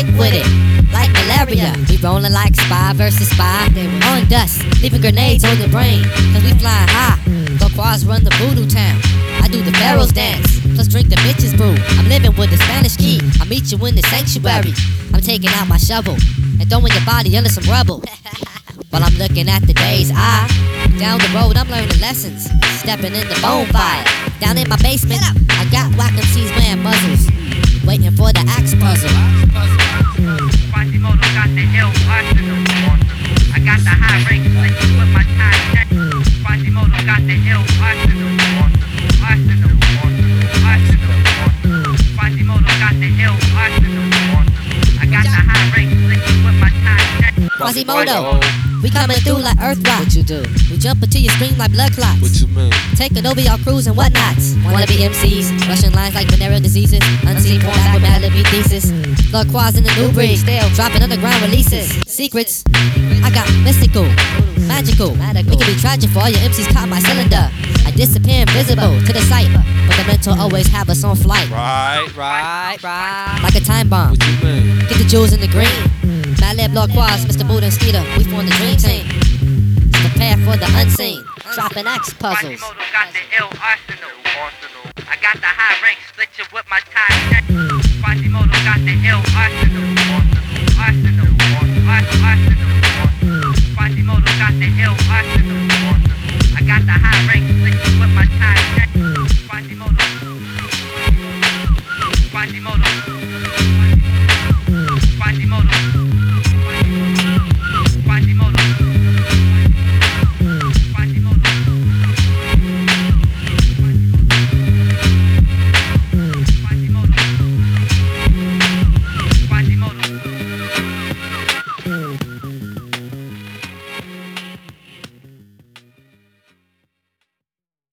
with it, like malaria. We rolling like spy versus spy. On dust, leaving grenades on your brain. Cause we flying high. LaCroix run the voodoo town. I do the pharaoh's dance, plus drink the bitches brew. I'm living with the Spanish key. I meet you in the sanctuary. I'm taking out my shovel and throwing your body under some rubble. While I'm looking at the days down the road I'm learning lessons, stepping in the bonfire. Down in my basement I got whack MCs wearing muzzles, waiting for the axe puzzle. Quasimodo got the ill arsenal. I got the high rank slick with my time check. Quasimodo got the ill arsenal. Arsenal. Quasimodo got the ill arsenal. I got the high rank slick with my time check. Quasimodo, we coming through like earth rock. What you do? We jump into your screen like blood clots. What you mean? Taking over y'all crews and whatnots. Wanna be MCs, rushing lines like venereal diseases. Unseen porn back with mad living thesis. LaCroix in the new breed, still dropping underground releases. Secrets, I got mystical, magical. We can be tragic for all your MCs caught my cylinder. I disappear invisible to the sight, but the mental always have us on flight. Right. Like a time bomb. What you mean? Get the jewels in the green. Madlib LaCroix, Mr. Buddha and Skeeter, we form the dream team. Prepare for the unseen, dropping axe puzzles. Quasimodo got the ill arsenal. I got the high rank split you with my time check. Quasimodo got the ill arsenal. Quasimodo got the ill arsenal. I got the high rank split you with my time check. Quasimodo.